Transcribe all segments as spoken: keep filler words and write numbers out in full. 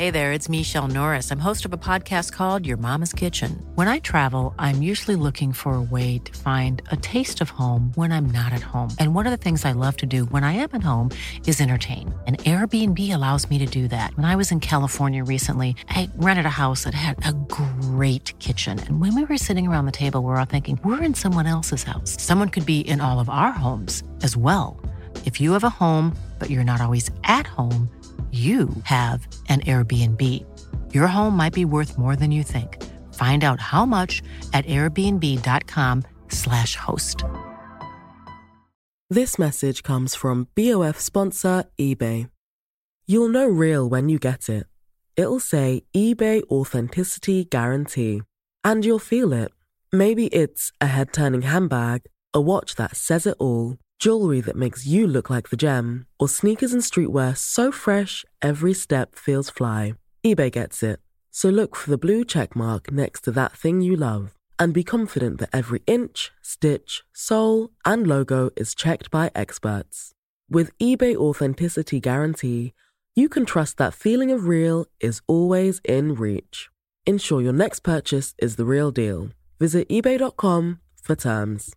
Hey there, it's Michelle Norris. I'm host of a podcast called Your Mama's Kitchen. When I travel, I'm usually looking for a way to find a taste of home when I'm not at home. And one of the things I love to do when I am at home is entertain. And Airbnb allows me to do that. When I was in California recently, I rented a house that had a great kitchen. And when we were sitting around the table, we were all thinking, we're in someone else's house. Someone could be in all of our homes as well. If you have a home, but you're not always at home, you have an Airbnb. Your home might be worth more than you think. Find out how much at airbnb.com slash host. This message comes from B O F sponsor eBay. You'll know real when you get it. It'll say eBay Authenticity Guarantee. And you'll feel it. Maybe it's a head-turning handbag, a watch that says it all, jewelry that makes you look like the gem, or sneakers and streetwear so fresh every step feels fly. eBay gets it. So look for the blue check mark next to that thing you love and be confident that every inch, stitch, sole, and logo is checked by experts. With eBay Authenticity Guarantee, you can trust that feeling of real is always in reach. Ensure your next purchase is the real deal. Visit ebay dot com for terms.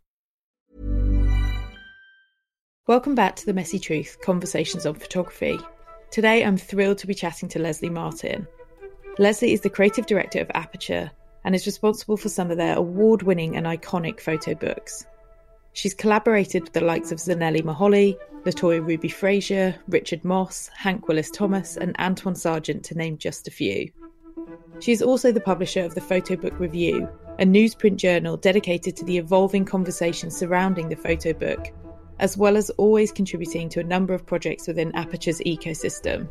Welcome back to The Messy Truth, Conversations on Photography. Today I'm thrilled to be chatting to Leslie Martin. Leslie is the creative director of Aperture and is responsible for some of their award-winning and iconic photo books. She's collaborated with the likes of Zanelli Moholy, Latoya Ruby Frazier, Richard Moss, Hank Willis Thomas and Antoine Sargent, to name just a few. She is also the publisher of the Photo Book Review, a newsprint journal dedicated to the evolving conversation surrounding the photo book, as well as always contributing to a number of projects within Aperture's ecosystem.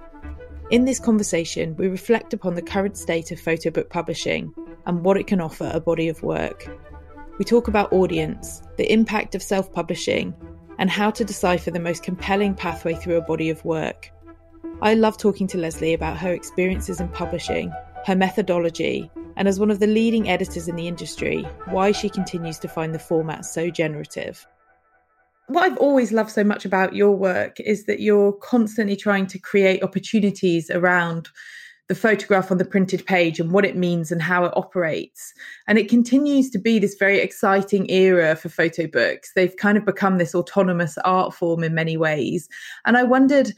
In this conversation, we reflect upon the current state of photo book publishing and what it can offer a body of work. We talk about audience, the impact of self-publishing, and how to decipher the most compelling pathway through a body of work. I love talking to Leslie about her experiences in publishing, her methodology, and as one of the leading editors in the industry, why she continues to find the format so generative. What I've always loved so much about your work is that you're constantly trying to create opportunities around the photograph on the printed page and what it means and how it operates. And it continues to be this very exciting era for photo books. They've kind of become this autonomous art form in many ways. And I wondered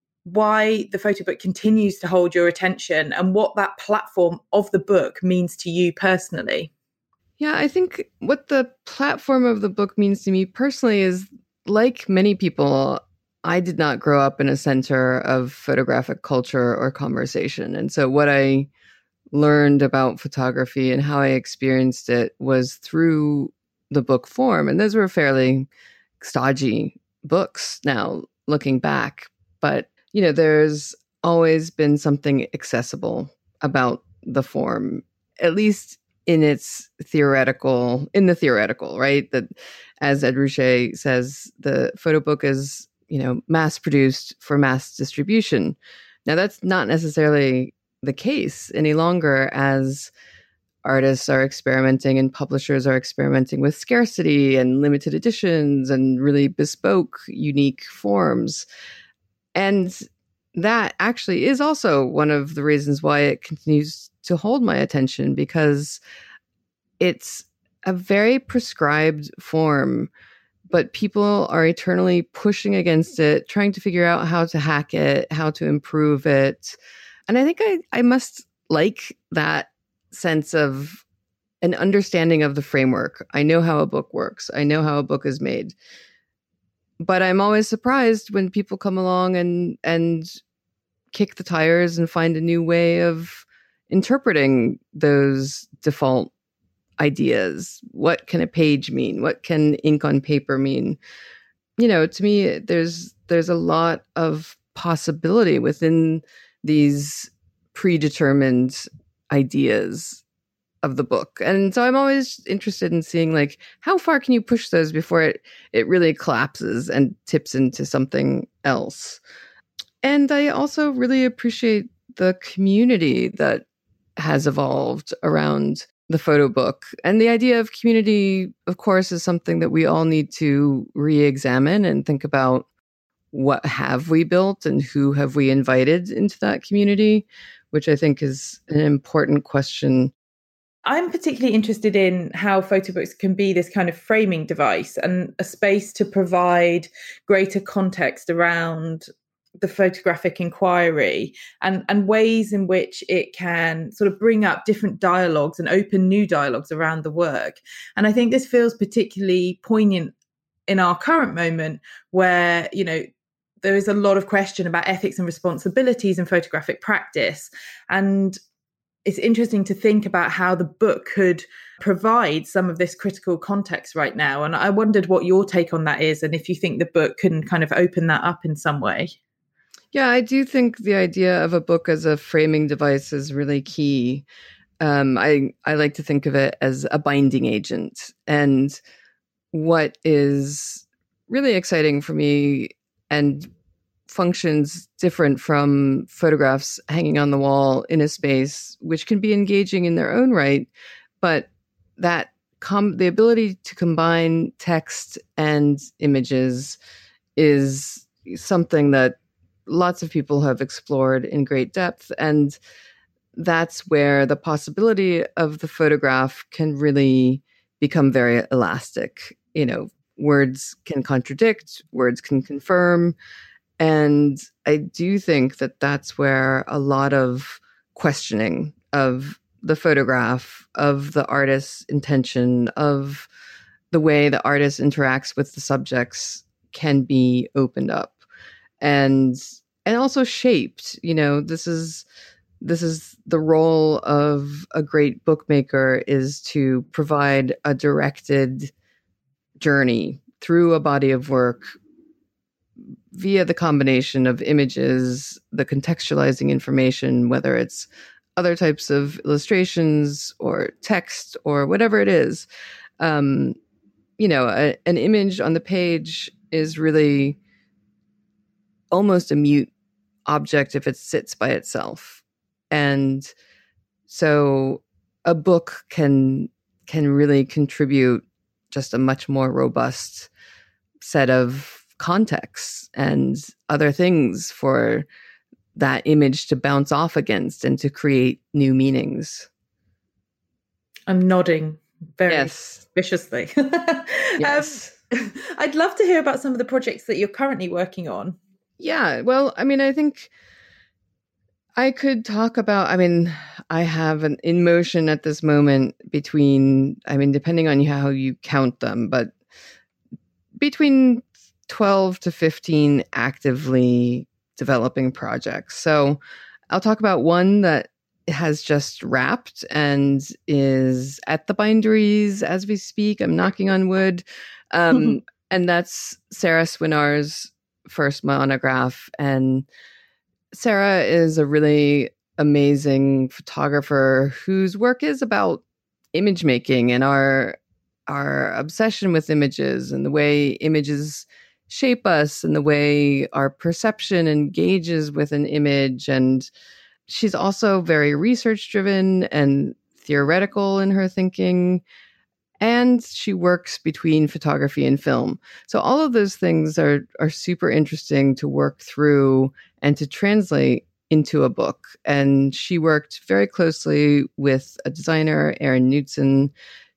why the photo book continues to hold your attention and what that platform of the book means to you personally. Yeah, I think what the platform of the book means to me personally is, like many people, I did not grow up in a center of photographic culture or conversation. And so what I learned about photography and how I experienced it was through the book form. And those were fairly stodgy books now, looking back. But, you know, there's always been something accessible about the form, at least in its theoretical, in the theoretical, right? That, as Ed Ruscha says, the photo book is, you know, mass produced for mass distribution. Now, that's not necessarily the case any longer, as artists are experimenting and publishers are experimenting with scarcity and limited editions and really bespoke, unique forms. And that actually is also one of the reasons why it continues to hold my attention, because it's a very prescribed form, but people are eternally pushing against it, trying to figure out how to hack it, how to improve it. And I think I, I must like that sense of an understanding of the framework. I know how a book works. I know how a book is made. But I'm always surprised when people come along and and kick the tires and find a new way of interpreting those default ideas. What can a page mean? What can ink on paper mean? You know, to me, there's there's a lot of possibility within these predetermined ideas of the book. And so I'm always interested in seeing, like, how far can you push those before it, it really collapses and tips into something else? And I also really appreciate the community that has evolved around the photo book. And the idea of community, of course, is something that we all need to re-examine and think about what have we built and who have we invited into that community, which I think is an important question. I'm particularly interested in how photo books can be this kind of framing device and a space to provide greater context around the photographic inquiry and, and ways in which it can sort of bring up different dialogues and open new dialogues around the work. And I think this feels particularly poignant in our current moment where, you know, there is a lot of question about ethics and responsibilities in photographic practice. And it's interesting to think about how the book could provide some of this critical context right now. And I wondered what your take on that is and if you think the book can kind of open that up in some way. Yeah, I do think the idea of a book as a framing device is really key. Um, I, I like to think of it as a binding agent. And what is really exciting for me and functions different from photographs hanging on the wall in a space, which can be engaging in their own right, but that com- the ability to combine text and images is something that lots of people have explored in great depth. And that's where the possibility of the photograph can really become very elastic. You know, words can contradict, words can confirm. And I do think that that's where a lot of questioning of the photograph, of the artist's intention, of the way the artist interacts with the subjects can be opened up and and also shaped. You know, this is this is the role of a great bookmaker, is to provide a directed journey through a body of work via the combination of images, the contextualizing information, whether it's other types of illustrations or text or whatever it is. Um, you know, a, an image on the page is really almost a mute object if it sits by itself. And so a book can can really contribute just a much more robust set of contexts and other things for that image to bounce off against and to create new meanings. I'm nodding very yes. viciously. Yes. um, I'd love to hear about some of the projects that you're currently working on. Yeah, well, I mean, I think I could talk about, I mean, I have an in motion at this moment between, I mean, depending on how you count them, but between twelve to fifteen actively developing projects. So I'll talk about one that has just wrapped and is at the binderies as we speak. I'm knocking on wood. Um, and that's Sarah Swinar's first monograph. And Sarah is a really amazing photographer whose work is about image making and our our obsession with images and the way images shape us and the way our perception engages with an image. And she's also very research driven and theoretical in her thinking. And she works between photography and film. So all of those things are are super interesting to work through and to translate into a book. And she worked very closely with a designer, Aaron Knutson,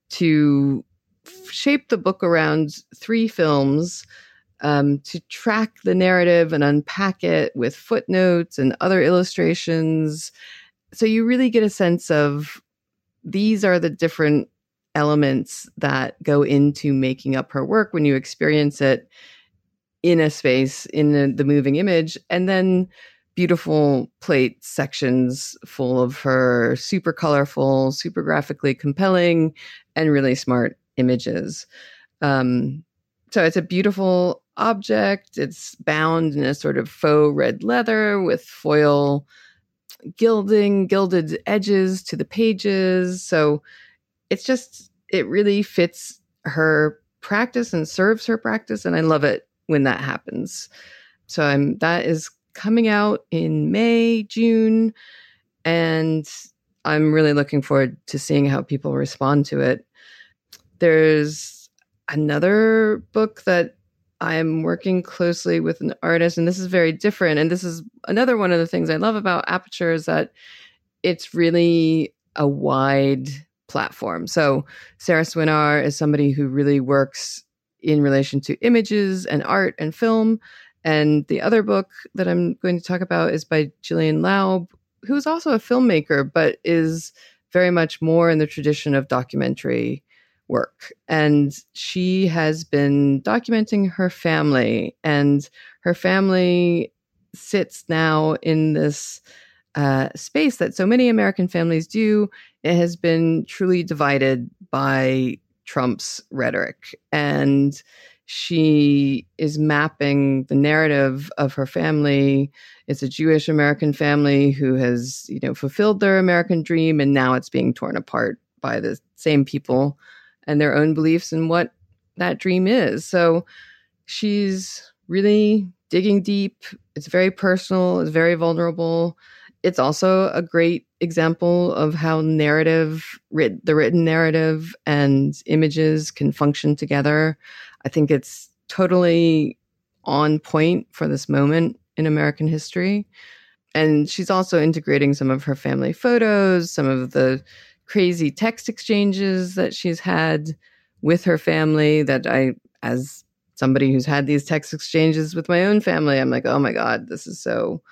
to f- shape the book around three films, um, to track the narrative and unpack it with footnotes and other illustrations. So you really get a sense of these are the different elements that go into making up her work when you experience it in a space, in the, the moving image, and then beautiful plate sections full of her super colorful, super graphically compelling, and really smart images. Um, so it's a beautiful object. It's bound in a sort of faux red leather with foil gilding, gilded edges to the pages. So it's just, it really fits her practice and serves her practice. And I love it when that happens. So I'm, that is coming out in May, June. And I'm really looking forward to seeing how people respond to it. There's another book that I'm working closely with an artist, and this is very different. And this is another one of the things I love about Aperture is that it's really a wide platform. So Sarah Swinar is somebody who really works in relation to images and art and film. And the other book that I'm going to talk about is by Gillian Laub, who's also a filmmaker, but is very much more in the tradition of documentary work. And she has been documenting her family, and her family sits now in this uh, space that so many American families do. It has been truly divided by Trump's rhetoric. And she is mapping the narrative of her family. It's a Jewish American family who has, you know, fulfilled their American dream, and now it's being torn apart by the same people and their own beliefs in what that dream is. So she's really digging deep. It's very personal. It's very vulnerable. It's also a great example of how narrative, writ- the written narrative and images can function together. I think it's totally on point for this moment in American history. And she's also integrating some of her family photos, some of the crazy text exchanges that she's had with her family that I, as somebody who's had these text exchanges with my own family, I'm like, oh my God, this is so,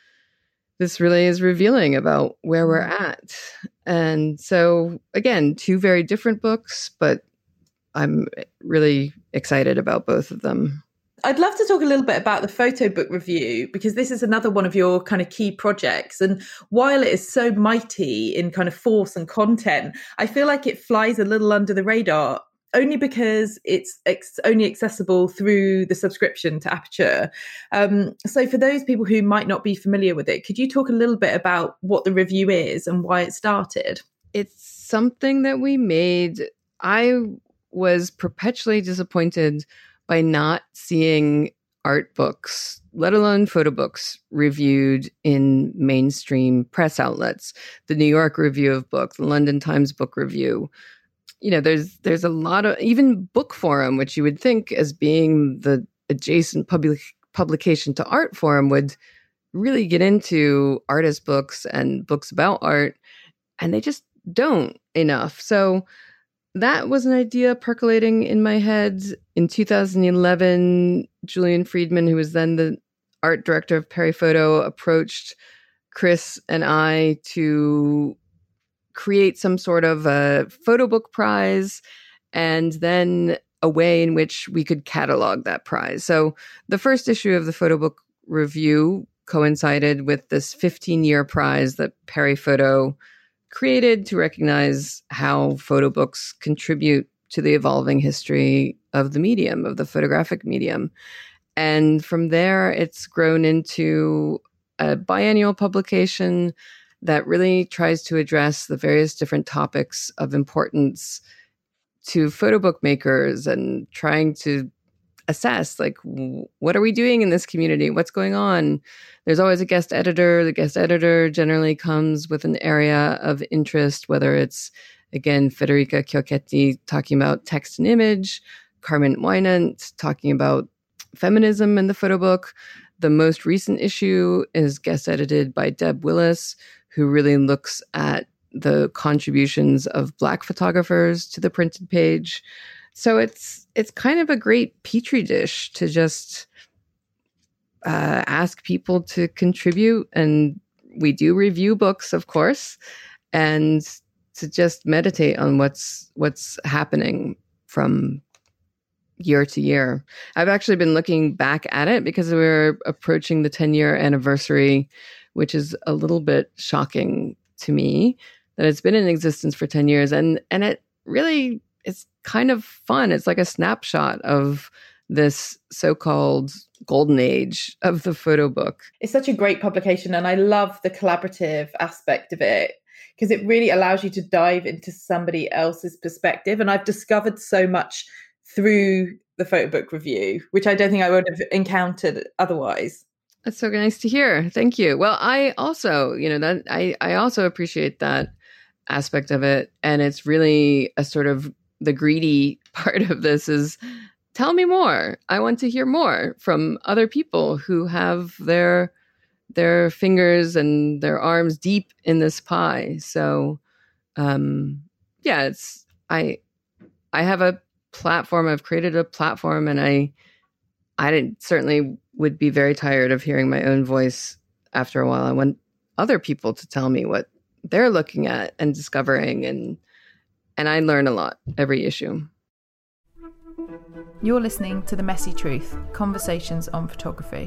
this really is revealing about where we're at. And so again, two very different books, but I'm really excited about both of them. I'd love to talk a little bit about the photo book review, because this is another one of your kind of key projects. And while it is so mighty in kind of force and content, I feel like it flies a little under the radar, only because it's ex- only accessible through the subscription to Aperture. Um, so for those people who might not be familiar with it, could you talk a little bit about what the review is and why it started? It's something that we made. I was perpetually disappointed by not seeing art books, let alone photo books, reviewed in mainstream press outlets. The New York Review of Books, the London Times Book Review. You know, there's there's a lot of, even Book Forum, which you would think as being the adjacent public publication to Art Forum would really get into artist books and books about art, and they just don't enough. So that was an idea percolating in my head. In two thousand eleven, Julian Friedman, who was then the art director of Perry Photo, approached Chris and I to create some sort of a photo book prize, and then a way in which we could catalog that prize. So the first issue of the photo book review coincided with this fifteen-year prize that Perry Photo created to recognize how photo books contribute to the evolving history of the medium, of the photographic medium. And from there, it's grown into a biennial publication that really tries to address the various different topics of importance to photo book makers, and trying to assess, like, what are we doing in this community? What's going on? There's always a guest editor. The guest editor generally comes with an area of interest, whether it's, again, Federica Chiocchetti talking about text and image, Carmen Wynant talking about feminism in the photo book. The most recent issue is guest edited by Deb Willis, who really looks at the contributions of Black photographers to the printed page. So it's it's kind of a great petri dish to just uh, ask people to contribute. And we do review books, of course, and to just meditate on what's what's happening from year to year. I've actually been looking back at it because we're approaching the ten-year anniversary, which is a little bit shocking to me that it's been in existence for ten years. And, and it really, it's kind of fun. It's like a snapshot of this so-called golden age of the photo book. It's such a great publication, and I love the collaborative aspect of it, because it really allows you to dive into somebody else's perspective. And I've discovered so much through the photo book review, which I don't think I would have encountered otherwise. That's so nice to hear. Thank you. Well, I also, you know, that I, I also appreciate that aspect of it. And it's really a sort of the greedy part of this is tell me more. I want to hear more from other people who have their their fingers and their arms deep in this pie. So, um, yeah, it's I I have a platform. I've created a platform, and I I didn't, certainly would be very tired of hearing my own voice after a while. I want other people to tell me what they're looking at and discovering, and and I learn a lot every issue. You're listening to The Messy Truth, Conversations on Photography.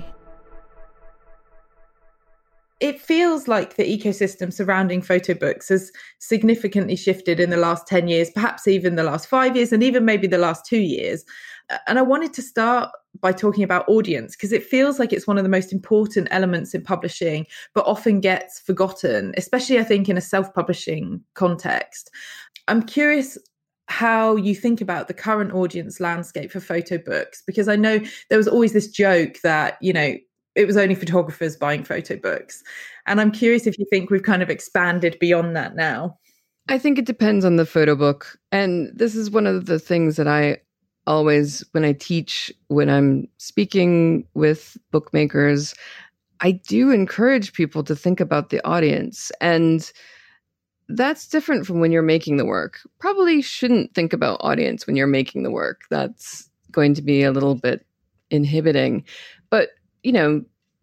It feels like the ecosystem surrounding photo books has significantly shifted in the last ten years, perhaps even the last five years, and even maybe the last two years. And I wanted to start by talking about audience, because it feels like it's one of the most important elements in publishing, but often gets forgotten, especially, I think, in a self-publishing context. I'm curious how you think about the current audience landscape for photo books, because I know there was always this joke that, you know, it was only photographers buying photo books. And I'm curious if you think we've kind of expanded beyond that now. I think it depends on the photo book. And this is one of the things that I always, when I teach, when I'm speaking with bookmakers, I do encourage people to think about the audience. And that's different from when you're making the work. Probably shouldn't think about audience when you're making the work. That's going to be a little bit inhibiting. But, you know,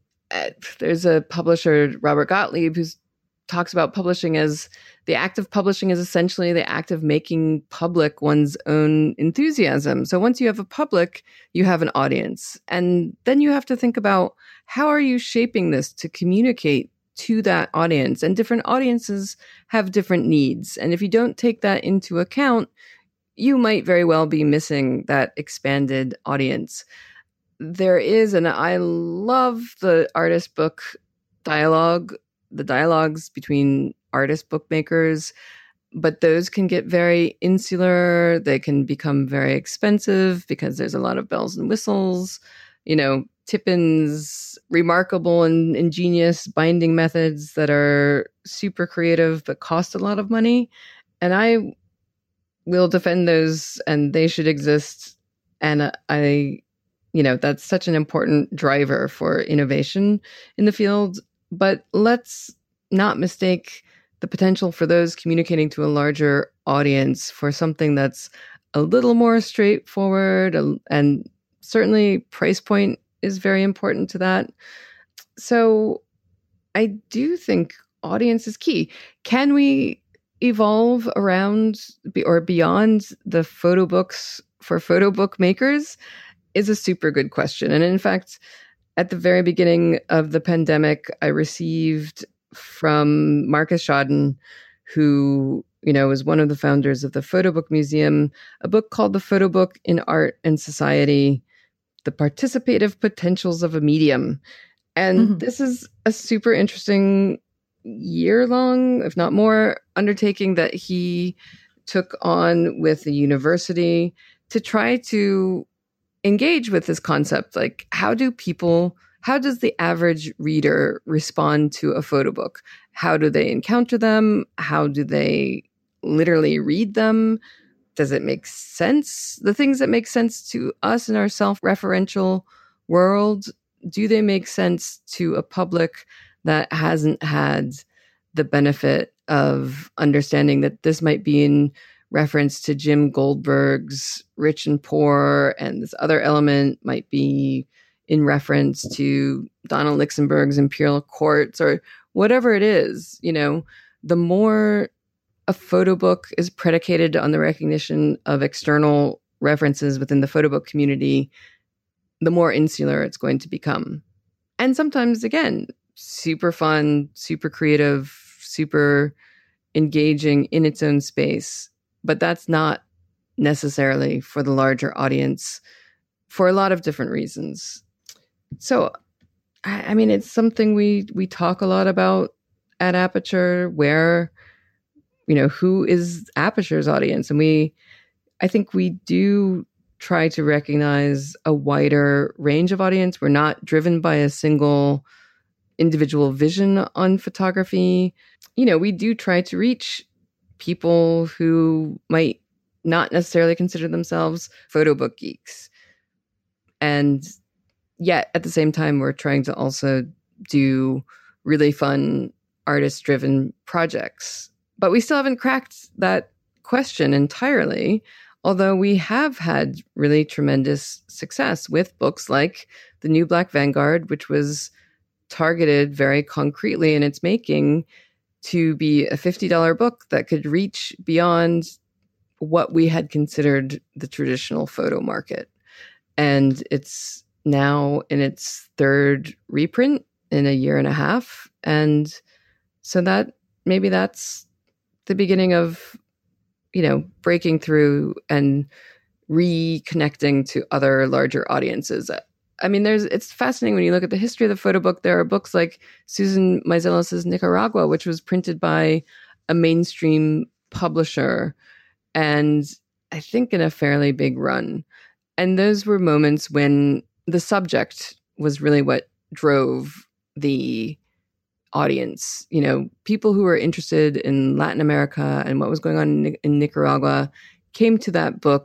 there's a publisher, Robert Gottlieb, who talks about publishing as the act of publishing is essentially the act of making public one's own enthusiasm. So once you have a public, you have an audience. And then you have to think about, how are you shaping this to communicate to that audience? And different audiences have different needs. And if you don't take that into account, you might very well be missing that expanded audience. There is, and I love the artist book dialogue, the dialogues between artist bookmakers, but those can get very insular. They can become very expensive because there's a lot of bells and whistles. You know, Tippin's remarkable and ingenious binding methods that are super creative but cost a lot of money. And I will defend those, and they should exist. And I, you know, that's such an important driver for innovation in the field. But let's not mistake the potential for those communicating to a larger audience for something that's a little more straightforward, and certainly price point is very important to that. So I do think audience is key. Can we evolve around or beyond the photo books for photo book makers is a super good question. And in fact, at the very beginning of the pandemic, I received from Marcus Schaden, who, you know, is one of the founders of the Photo Book Museum, a book called The Photo Book in Art and Society, The Participative Potentials of a Medium. And mm-hmm. this is a super interesting year-long, if not more, undertaking that he took on with the university to try to engage with this concept. Like, how do people, how does the average reader respond to a photo book? How do they encounter them? How do they literally read them? Does it make sense? The things that make sense to us in our self-referential world, do they make sense to a public that hasn't had the benefit of understanding that this might be in reference to Jim Goldberg's Rich and Poor, and this other element might be in reference to Donald Lichtenberg's Imperial Courts, or whatever it is? You know, the more a photo book is predicated on the recognition of external references within the photo book community, the more insular it's going to become. And sometimes, again, super fun, super creative, super engaging in its own space. But that's not necessarily for the larger audience for a lot of different reasons. So, I, I mean, it's something we we talk a lot about at Aperture, where, you know, who is Aperture's audience? And we, I think we do try to recognize a wider range of audience. We're not driven by a single individual vision on photography. You know, we do try to reach people who might not necessarily consider themselves photo book geeks. And yet at the same time, we're trying to also do really fun artist-driven projects. But we still haven't cracked that question entirely, although we have had really tremendous success with books like The New Black Vanguard, which was targeted very concretely in its making to be a fifty dollars book that could reach beyond what we had considered the traditional photo market. And it's now in its third reprint in a year and a half. And so that maybe that's the beginning of, you know, breaking through and reconnecting to other larger audiences. I mean, there's it's fascinating when you look at the history of the photo book. There are books like Susan Meiselas's Nicaragua, which was printed by a mainstream publisher, and I think in a fairly big run. And those were moments when the subject was really what drove the audience. You know, people who were interested in Latin America and what was going on in, in Nicaragua came to that book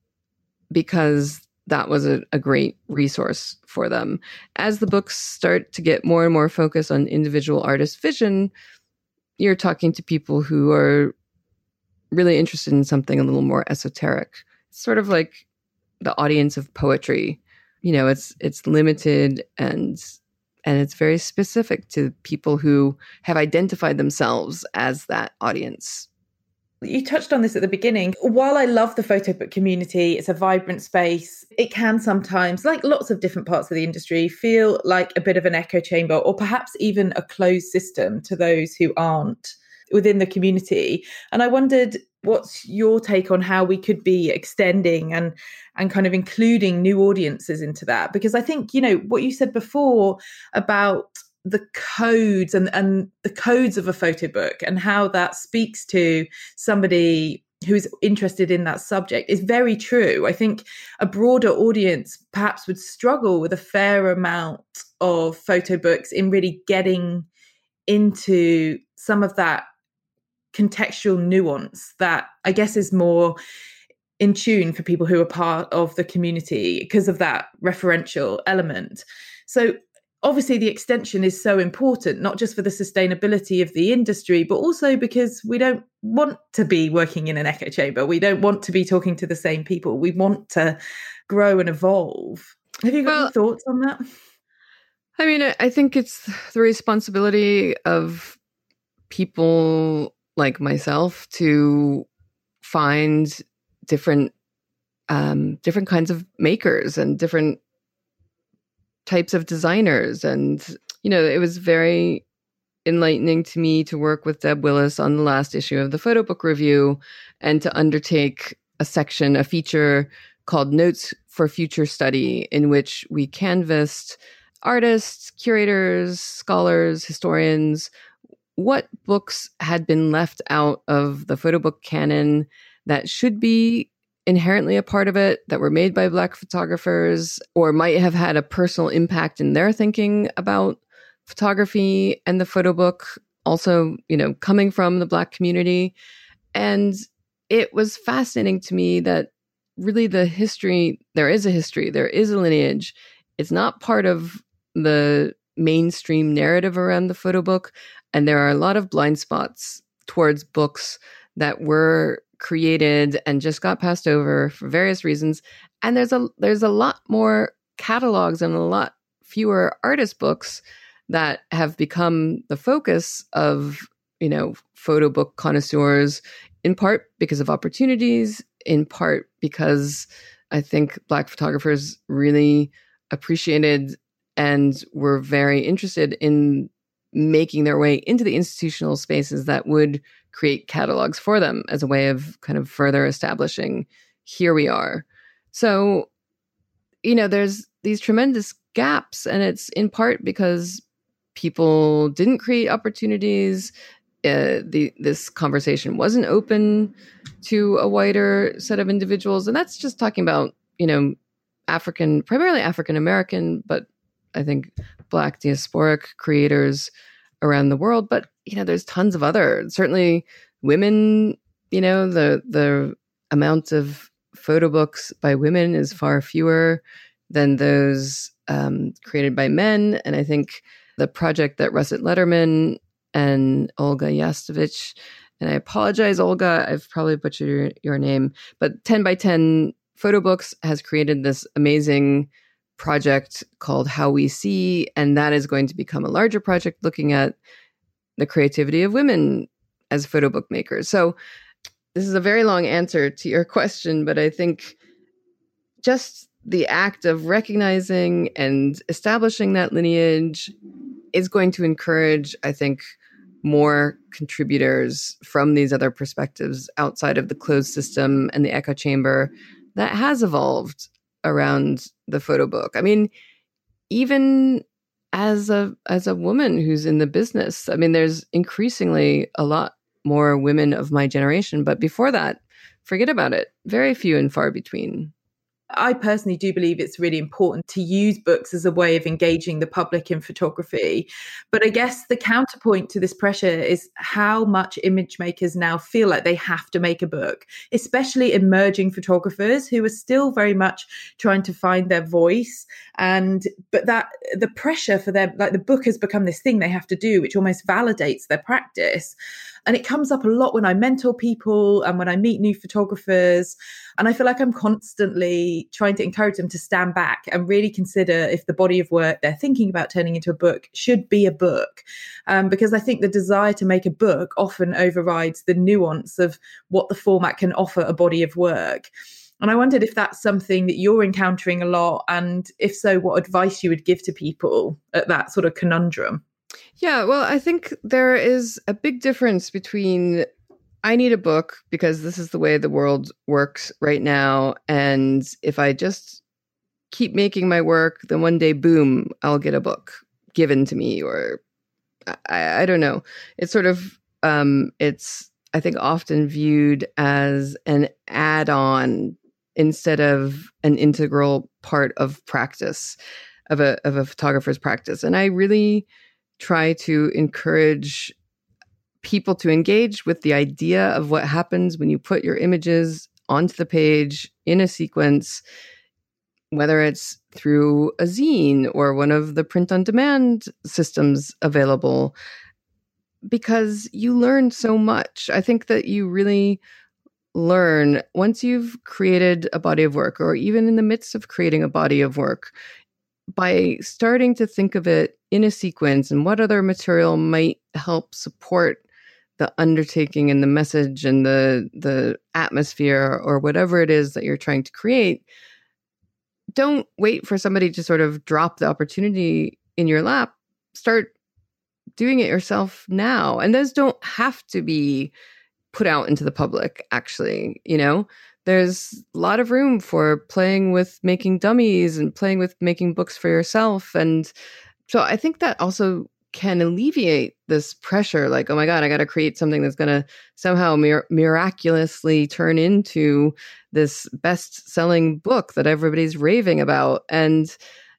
because that was a, a great resource for them. As the books start to get more and more focused on individual artist vision, you're talking to people who are really interested in something a little more esoteric. It's sort of like the audience of poetry. You know, it's it's limited and and it's very specific to people who have identified themselves as that audience. You touched on this at the beginning. While I love the photo book community, it's a vibrant space, it can sometimes, like lots of different parts of the industry, feel like a bit of an echo chamber or perhaps even a closed system to those who aren't within the community. And I wondered, what's your take on how we could be extending and and kind of including new audiences into that? Because I think, you know, what you said before about the codes and, and the codes of a photo book and how that speaks to somebody who's interested in that subject is very true. I think a broader audience perhaps would struggle with a fair amount of photo books in really getting into some of that contextual nuance that I guess is more in tune for people who are part of the community because of that referential element. So obviously the extension is so important, not just for the sustainability of the industry, but also because we don't want to be working in an echo chamber. We don't want to be talking to the same people. We want to grow and evolve. Have you got well, any thoughts on that? I mean, I think it's the responsibility of people like myself to find different um, different kinds of makers and different types of designers. And, you know, it was very enlightening to me to work with Deb Willis on the last issue of the Photo Book Review and to undertake a section, a feature called Notes for Future Study, in which we canvassed artists, curators, scholars, historians, what books had been left out of the photo book canon that should be inherently a part of it, that were made by Black photographers or might have had a personal impact in their thinking about photography and the photo book, also, you know, coming from the Black community. And it was fascinating to me that really the history, there is a history, there is a lineage. It's not part of the mainstream narrative around the photo book. And there are a lot of blind spots towards books that were created and just got passed over for various reasons. And there's a there's a lot more catalogs and a lot fewer artist books that have become the focus of, you know, photo book connoisseurs, in part because of opportunities, in part because I think Black photographers really appreciated and were very interested in making their way into the institutional spaces that would create catalogs for them as a way of kind of further establishing, here we are. So, you know, there's these tremendous gaps, and it's in part because people didn't create opportunities. Uh, the this conversation wasn't open to a wider set of individuals. And that's just talking about, you know, African, primarily African American, but I think Black diasporic creators around the world. But, you know, there's tons of other, certainly women, you know, the the amount of photo books by women is far fewer than those um, created by men. And I think the project that Russet Letterman and Olga Yastovich, and I apologize, Olga, I've probably butchered your, your name, but ten by ten Photo Books has created this amazing project called How We See, and that is going to become a larger project looking at the creativity of women as photo book makers. So this is a very long answer to your question, but I think just the act of recognizing and establishing that lineage is going to encourage, I think, more contributors from these other perspectives outside of the closed system and the echo chamber that has evolved around the photo book. I mean, even as a as a woman who's in the business, I mean, there's increasingly a lot more women of my generation, but before that, forget about it. Very few and far between. I personally do believe it's really important to use books as a way of engaging the public in photography. But I guess the counterpoint to this pressure is how much image makers now feel like they have to make a book, especially emerging photographers who are still very much trying to find their voice. And but that the pressure for them, like the book has become this thing they have to do, which almost validates their practice. And it comes up a lot when I mentor people and when I meet new photographers. And I feel like I'm constantly trying to encourage them to stand back and really consider if the body of work they're thinking about turning into a book should be a book. Um, because I think the desire to make a book often overrides the nuance of what the format can offer a body of work. And I wondered if that's something that you're encountering a lot. And if so, what advice you would give to people at that sort of conundrum. Yeah, well, I think there is a big difference between I need a book because this is the way the world works right now. And if I just keep making my work, then one day, boom, I'll get a book given to me, or I, I don't know. It's sort of, um, it's, I think, often viewed as an add-on instead of an integral part of practice, of a of a photographer's practice. And I really try to encourage people to engage with the idea of what happens when you put your images onto the page in a sequence, whether it's through a zine or one of the print-on-demand systems available, because you learn so much. I think that you really learn once you've created a body of work, or even in the midst of creating a body of work, by starting to think of it in a sequence and what other material might help support the undertaking and the message and the the atmosphere or whatever it is that you're trying to create. Don't wait for somebody to sort of drop the opportunity in your lap. Start doing it yourself now. And those don't have to be put out into the public, actually. You know, there's a lot of room for playing with making dummies and playing with making books for yourself. And so I think that also can alleviate this pressure, like, oh my God, I got to create something that's going to somehow mir- miraculously turn into this best-selling book that everybody's raving about. And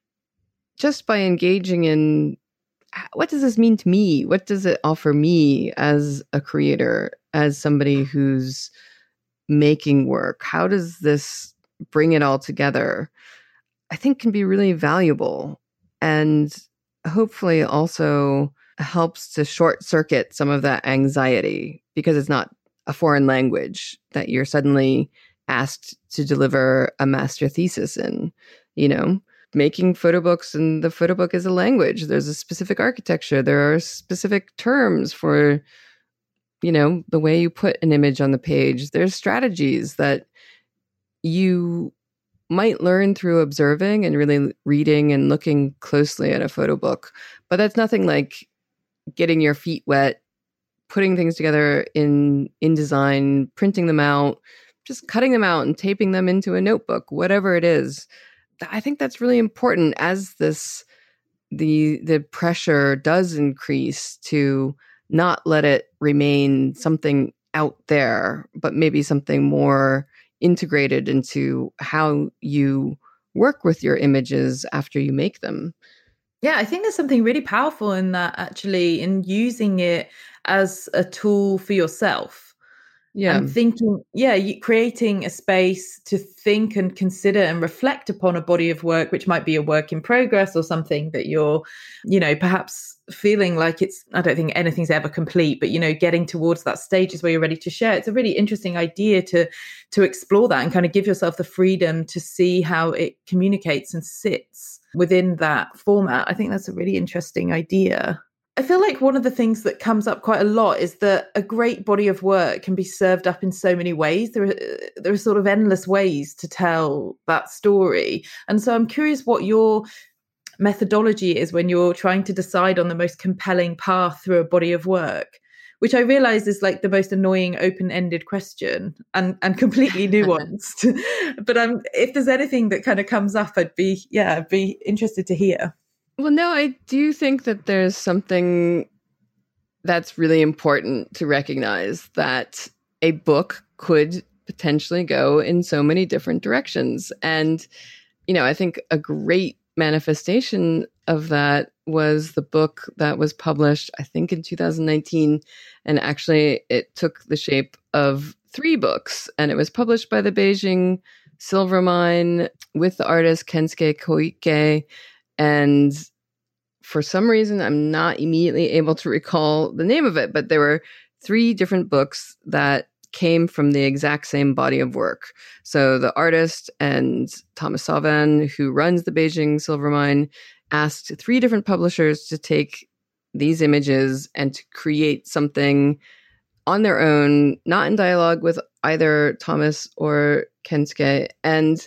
just by engaging in, what does this mean to me? What does it offer me as a creator, as somebody who's making work? How does this bring it all together? I think can be really valuable, and hopefully also helps to short circuit some of that anxiety, because it's not a foreign language that you're suddenly asked to deliver a master thesis in. You know, making photo books, and the photo book is a language. There's a specific architecture. There are specific terms for, you know, the way you put an image on the page. There's strategies that you might learn through observing and really reading and looking closely at a photo book. But that's nothing like getting your feet wet, putting things together in InDesign, printing them out, just cutting them out and taping them into a notebook, whatever it is. I think that's really important as this the the pressure does increase to not let it remain something out there, but maybe something more integrated into how you work with your images after you make them. Yeah, I think there's something really powerful in that, actually, in using it as a tool for yourself. Yeah. And thinking, yeah, you, creating a space to think and consider and reflect upon a body of work, which might be a work in progress or something that you're, you know, perhaps feeling like it's, I don't think anything's ever complete, but, you know, getting towards that stages where you're ready to share. It's a really interesting idea to, to explore that and kind of give yourself the freedom to see how it communicates and sits within that format. I think that's a really interesting idea. I feel like one of the things that comes up quite a lot is that a great body of work can be served up in so many ways. There are, there are sort of endless ways to tell that story. And so I'm curious what your methodology is when you're trying to decide on the most compelling path through a body of work, which I realize is like the most annoying open-ended question and, and completely nuanced. But um, if there's anything that kind of comes up, I'd be, yeah, I'd be interested to hear. Well, no, I do think that there's something that's really important to recognize, that a book could potentially go in so many different directions. And, you know, I think a great manifestation of that was the book that was published, I think, in two thousand nineteen. And actually, it took the shape of three books. And it was published by the Beijing Silvermine with the artist Kensuke Koike. And for some reason, I'm not immediately able to recall the name of it, but there were three different books that came from the exact same body of work. So the artist and Thomas Sauvan, who runs the Beijing Silvermine, asked three different publishers to take these images and to create something on their own, not in dialogue with either Thomas or Kensuke. And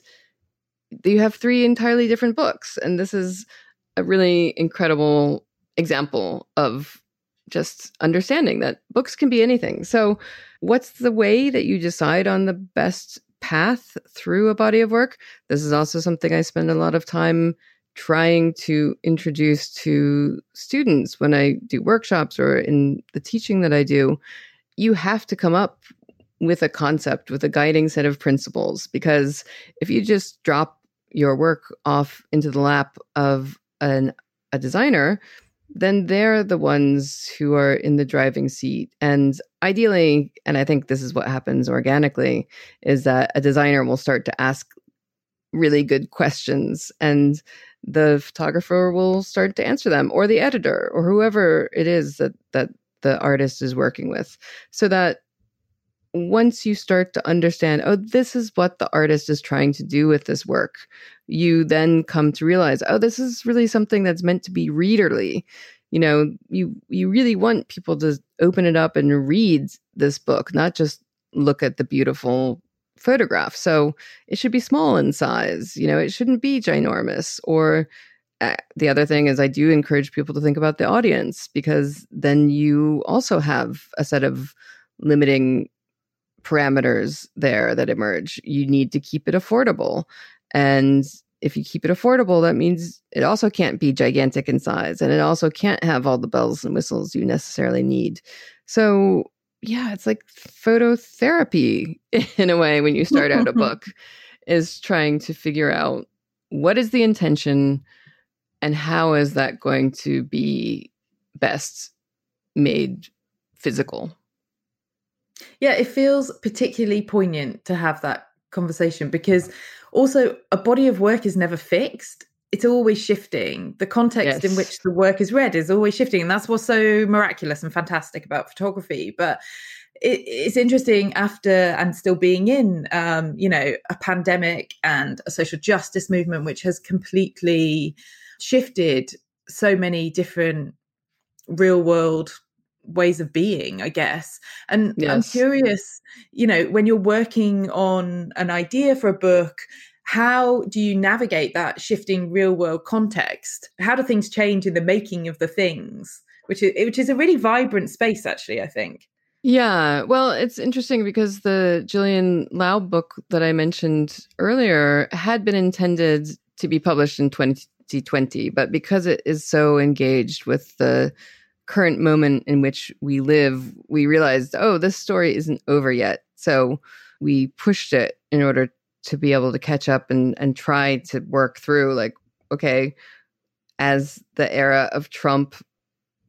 you have three entirely different books. And this is a really incredible example of just understanding that books can be anything. So what's the way that you decide on the best path through a body of work? This is also something I spend a lot of time trying to introduce to students when I do workshops or in the teaching that I do. You have to come up with a concept, with a guiding set of principles, because if you just drop your work off into the lap of an, a designer, then they're the ones who are in the driving seat. And ideally, and I think this is what happens organically, is that a designer will start to ask really good questions and the photographer will start to answer them, or the editor, or whoever it is that, that the artist is working with. So that once you start to understand, oh, this is what the artist is trying to do with this work, you then come to realize, oh, this is really something that's meant to be readerly. You know, you you really want people to open it up and read this book, not just look at the beautiful photograph. So it should be small in size. You know, it shouldn't be ginormous. Or uh, the other thing is I do encourage people to think about the audience, because then you also have a set of limiting parameters there that emerge. You need to keep it affordable. And if you keep it affordable, that means it also can't be gigantic in size, and it also can't have all the bells and whistles you necessarily need. So yeah, it's like phototherapy in a way when you start out a book, is trying to figure out what is the intention and how is that going to be best made physical. Yeah, it feels particularly poignant to have that conversation, because also a body of work is never fixed. It's always shifting. The context yes. in which the work is read is always shifting. And that's what's so miraculous and fantastic about photography. But it, it's interesting after and still being in, um, you know, a pandemic and a social justice movement, which has completely shifted so many different real world ways of being, I guess. And yes. I'm curious, you know, when you're working on an idea for a book, how do you navigate that shifting real world context? How do things change in the making of the things, which is, which is a really vibrant space, actually, I think. Yeah, well, it's interesting because the Gillian Laub book that I mentioned earlier had been intended to be published in twenty twenty, but because it is so engaged with the current moment in which we live, we realized, oh, this story isn't over yet. So we pushed it in order to be able to catch up and, and try to work through, like, okay, as the era of Trump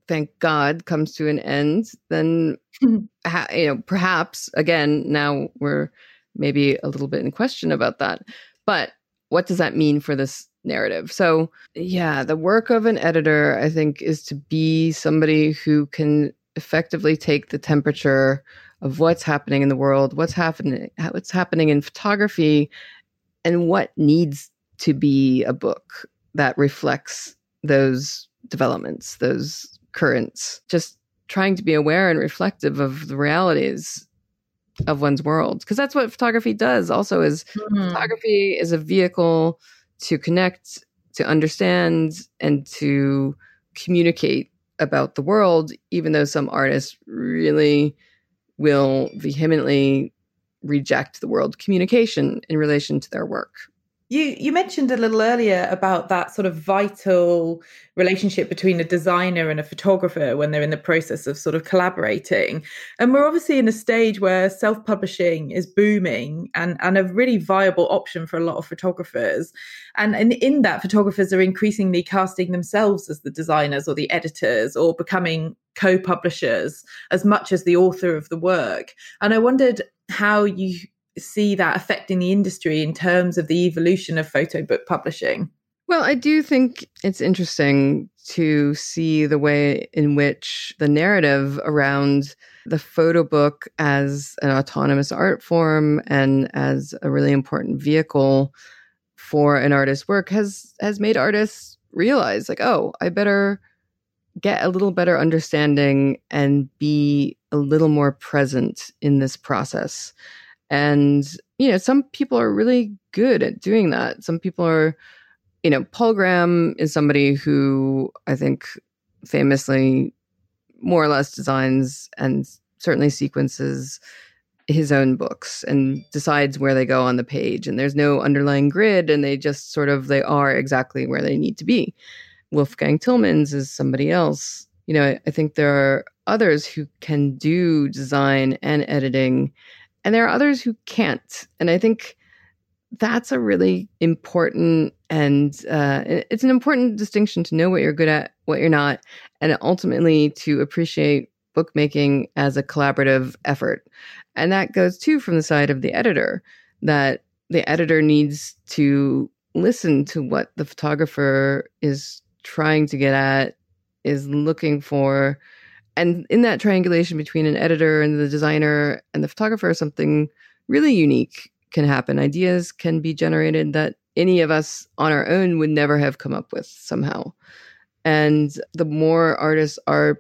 thank God, comes to an end, then ha- you know, perhaps again, now we're maybe a little bit in question about that. But what does that mean for this narrative? So, yeah, the work of an editor, I think, is to be somebody who can effectively take the temperature of what's happening in the world, what's happening, what's happening in photography, and what needs to be a book that reflects those developments, those currents. Just trying to be aware and reflective of the realities of one's world, because that's what photography does. Also, is mm. photography is a vehicle to connect, to understand, and to communicate about the world, even though some artists really will vehemently reject the world communication in relation to their work. You you mentioned a little earlier about that sort of vital relationship between a designer and a photographer when they're in the process of sort of collaborating. And we're obviously in a stage where self-publishing is booming and, and a really viable option for a lot of photographers. And, and in that, photographers are increasingly casting themselves as the designers or the editors or becoming co-publishers as much as the author of the work. And I wondered how you see that affecting the industry in terms of the evolution of photo book publishing. Well, I do think it's interesting to see the way in which the narrative around the photo book as an autonomous art form and as a really important vehicle for an artist's work has has made artists realize, like, oh, I better get a little better understanding and be a little more present in this process. And, you know, some people are really good at doing that. Some people are, you know, Paul Graham is somebody who I think famously more or less designs and certainly sequences his own books and decides where they go on the page. And there's no underlying grid, and they just sort of, they are exactly where they need to be. Wolfgang Tillmans is somebody else. You know, I think there are others who can do design and editing, and there are others who can't. And I think that's a really important, and uh, it's an important distinction to know what you're good at, what you're not, and ultimately to appreciate bookmaking as a collaborative effort. And that goes too from the side of the editor, that the editor needs to listen to what the photographer is trying to get at, is looking for. And in that triangulation between an editor and the designer and the photographer, something really unique can happen. Ideas can be generated that any of us on our own would never have come up with somehow. And the more artists are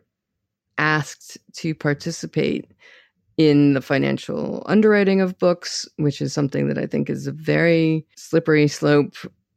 asked to participate in the financial underwriting of books, which is something that I think is a very slippery slope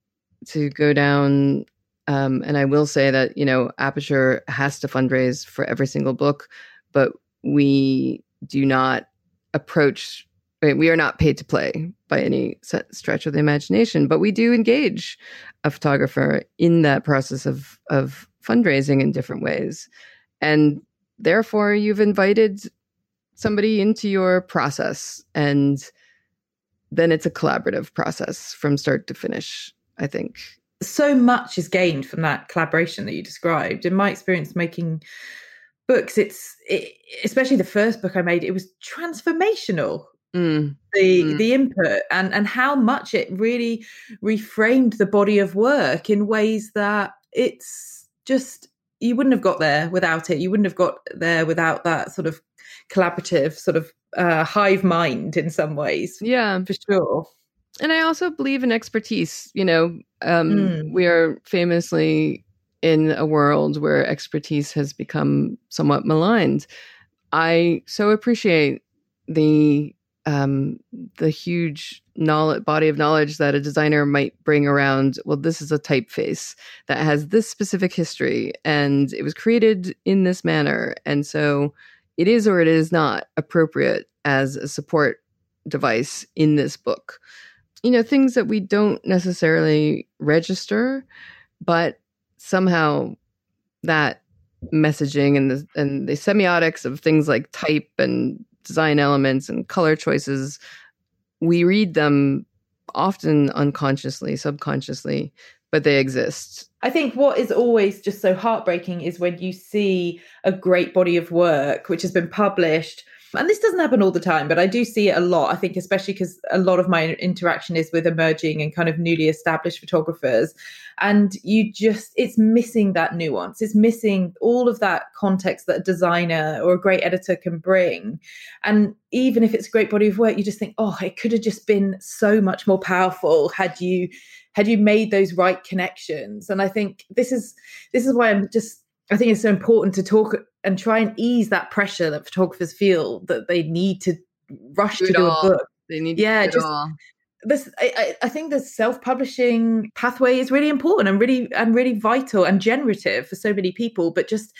to go down. Um, and I will say that, you know, Aperture has to fundraise for every single book, but we do not approach, we are not paid to play by any stretch of the imagination, but we do engage a photographer in that process of, of fundraising in different ways. And therefore, you've invited somebody into your process, and then it's a collaborative process from start to finish, I think. So much is gained from that collaboration that you described. In my experience making books, it's it, especially the first book I made, it was transformational. Mm. The mm. the input and and how much it really reframed the body of work in ways that it's just, you wouldn't have got there without it. You wouldn't have got there without that sort of collaborative sort of uh, hive mind in some ways. Yeah, for sure. And I also believe in expertise. You know, um, mm. we are famously in a world where expertise has become somewhat maligned. I so appreciate the um, the huge knowledge, body of knowledge that a designer might bring around. Well, this is a typeface that has this specific history, and it was created in this manner, and so it is or it is not appropriate as a support device in this book. You know, things that we don't necessarily register, but somehow that messaging and the and the semiotics of things like type and design elements and color choices, we read them often unconsciously, subconsciously, but they exist. I think what is always just so heartbreaking is when you see a great body of work which has been published. And this doesn't happen all the time, but I do see it a lot. I think especially because a lot of my interaction is with emerging and kind of newly established photographers. And you just, it's missing that nuance. It's missing all of that context that a designer or a great editor can bring. And even if it's a great body of work, you just think, oh, it could have just been so much more powerful had you had you made those right connections. And I think this is this is why I'm just, I think it's so important to talk and try and ease that pressure that photographers feel that they need to rush do to do all. a book. They need yeah, to do just it all. this. I, I think the self-publishing pathway is really important and really and really vital and generative for so many people. But just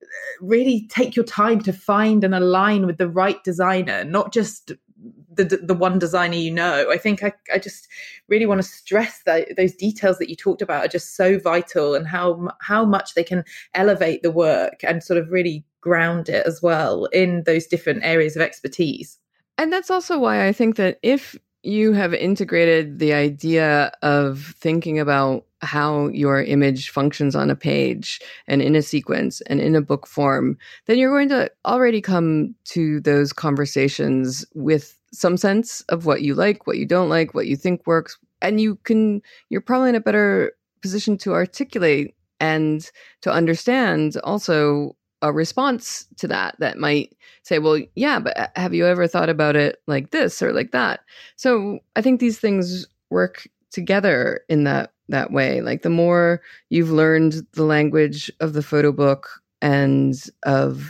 really take your time to find and align with the right designer, not just the the one designer you know. I think I, I just really want to stress that those details that you talked about are just so vital, and how how much they can elevate the work and sort of really ground it as well in those different areas of expertise. And that's also why I think that if you have integrated the idea of thinking about how your image functions on a page and in a sequence and in a book form, then you're going to already come to those conversations with some sense of what you like, what you don't like, what you think works. And you can, you're probably in a better position to articulate and to understand also a response to that that might say, well, yeah, but have you ever thought about it like this or like that? So I think these things work together in that that way. Like the more you've learned the language of the photo book and of,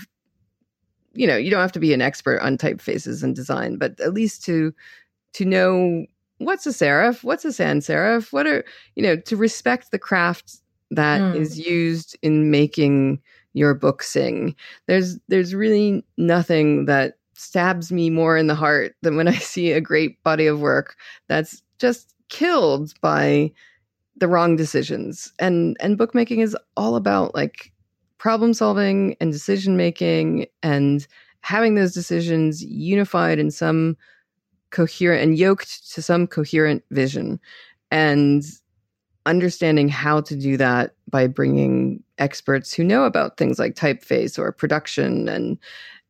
you know, you don't have to be an expert on typefaces and design, but at least to to know what's a serif, what's a sans serif, what are, you know, to respect the craft that mm. is used in making your book sing. There's there's really nothing that stabs me more in the heart than when I see a great body of work that's just killed by the wrong decisions. And and bookmaking is all about like problem solving and decision making and having those decisions unified in some coherent and yoked to some coherent vision, and understanding how to do that by bringing experts who know about things like typeface or production and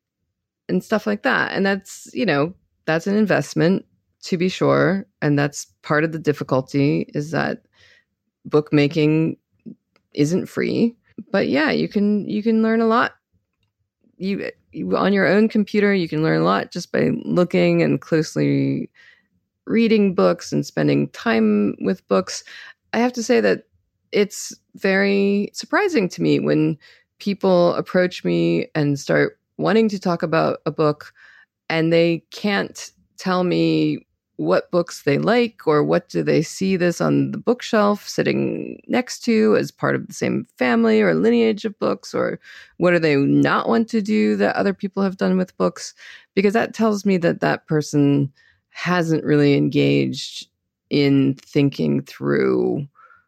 and stuff like that. And that's, you know, that's an investment, to be sure. And that's part of the difficulty, is that bookmaking isn't free. But yeah, you can you can learn a lot. You, you on your own computer, you can learn a lot just by looking and closely reading books and spending time with books. I have to say that it's very surprising to me when people approach me and start wanting to talk about a book and they can't tell me what books they like or what do they see this on the bookshelf sitting next to as part of the same family or lineage of books, or what do they not want to do that other people have done with books, because that tells me that that person hasn't really engaged in thinking through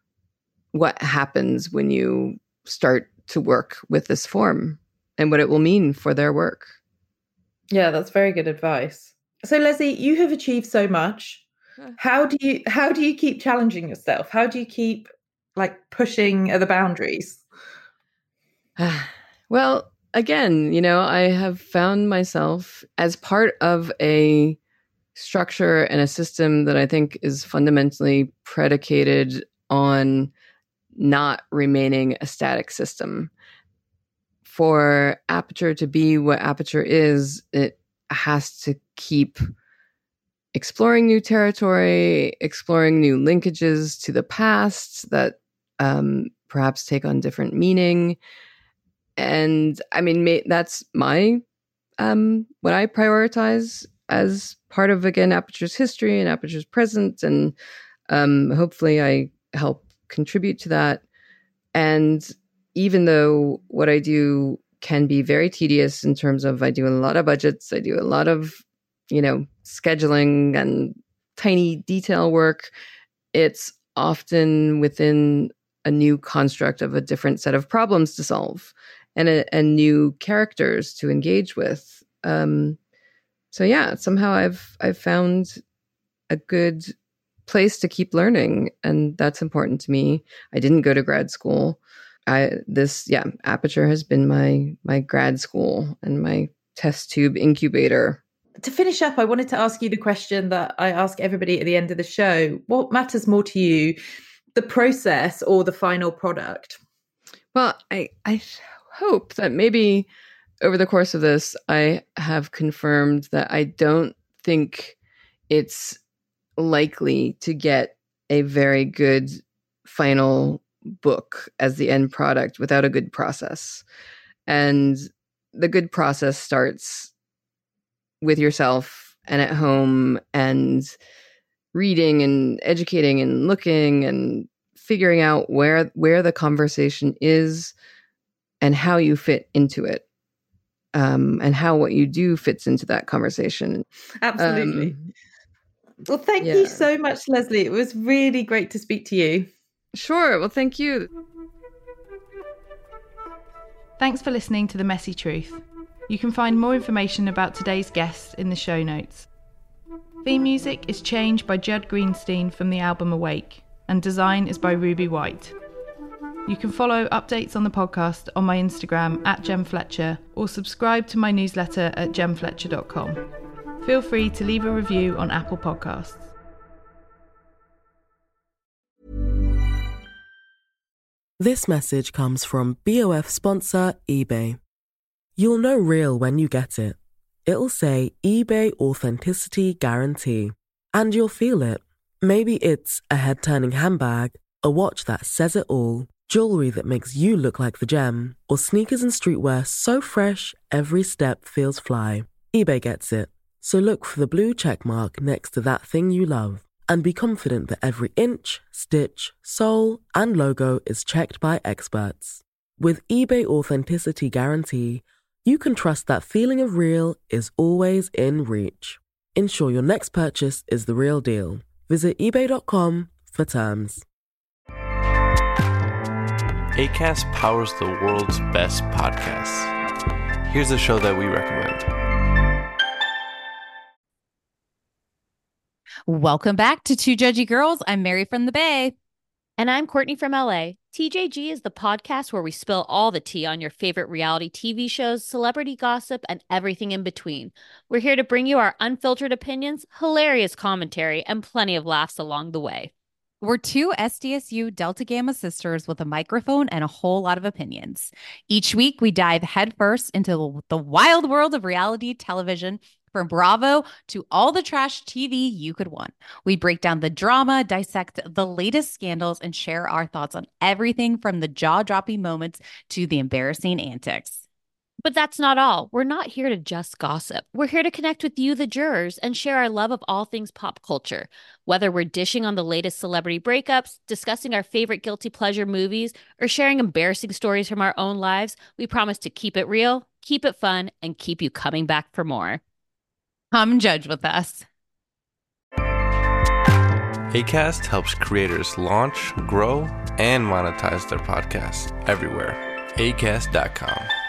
what happens when you start to work with this form and what it will mean for their work. Yeah, that's very good advice. So Leslie, you have achieved so much. How do you how do you keep challenging yourself? How do you keep like pushing the boundaries? Well, again, you know, I have found myself as part of a structure and a system that I think is fundamentally predicated on not remaining a static system. For Aperture to be what Aperture is, it has to keep exploring new territory, exploring new linkages to the past that um, perhaps take on different meaning. And I mean, may, that's my, um, what I prioritize as part of, again, Aperture's history and Aperture's present. And um, hopefully I help contribute to that. And even though what I do can be very tedious in terms of I do a lot of budgets, I do a lot of, you know, scheduling and tiny detail work, it's often within a new construct of a different set of problems to solve and, a, and new characters to engage with. Um, so yeah, somehow I've I've found a good place to keep learning. And that's important to me. I didn't go to grad school. I, this, yeah, Aperture has been my, my grad school and my test tube incubator. To finish up, I wanted to ask you the question that I ask everybody at the end of the show. What matters more to you, the process or the final product? Well, I, I hope that maybe over the course of this, I have confirmed that I don't think it's likely to get a very good final book as the end product without a good process. And the good process starts with yourself and at home and reading and educating and looking and figuring out where where the conversation is and how you fit into it, um, and how what you do fits into that conversation. Absolutely. Um, well, thank yeah. you so much, Leslie. It was really great to speak to you. Sure. Well, thank you. Thanks for listening to The Messy Truth. You can find more information about today's guests in the show notes. Theme music is Change by Judd Greenstein from the album Awake, and design is by Ruby White. You can follow updates on the podcast on my Instagram at Jem Fletcher, or subscribe to my newsletter at jem fletcher dot com. Feel free to leave a review on Apple Podcasts. This message comes from B O F sponsor eBay. You'll know real when you get it. It'll say eBay Authenticity Guarantee. And you'll feel it. Maybe it's a head-turning handbag, a watch that says it all, jewelry that makes you look like the gem, or sneakers and streetwear so fresh every step feels fly. eBay gets it. So look for the blue check mark next to that thing you love. And be confident that every inch, stitch, sole, and logo is checked by experts. With eBay Authenticity Guarantee, you can trust that feeling of real is always in reach. Ensure your next purchase is the real deal. Visit ebay dot com for terms. Acast powers the world's best podcasts. Here's a show that we recommend. Welcome back to Two Judgy Girls. I'm Mary from the Bay. And I'm Courtney from L A. T J G is the podcast where we spill all the tea on your favorite reality T V shows, celebrity gossip, and everything in between. We're here to bring you our unfiltered opinions, hilarious commentary, and plenty of laughs along the way. We're two S D S U Delta Gamma sisters with a microphone and a whole lot of opinions. Each week, we dive headfirst into the wild world of reality television, from Bravo to all the trash T V you could want. We break down the drama, dissect the latest scandals, and share our thoughts on everything from the jaw-dropping moments to the embarrassing antics. But that's not all. We're not here to just gossip. We're here to connect with you, the jurors, and share our love of all things pop culture. Whether we're dishing on the latest celebrity breakups, discussing our favorite guilty pleasure movies, or sharing embarrassing stories from our own lives, we promise to keep it real, keep it fun, and keep you coming back for more. Come judge with us. Acast helps creators launch, grow, and monetize their podcasts everywhere. acast dot com.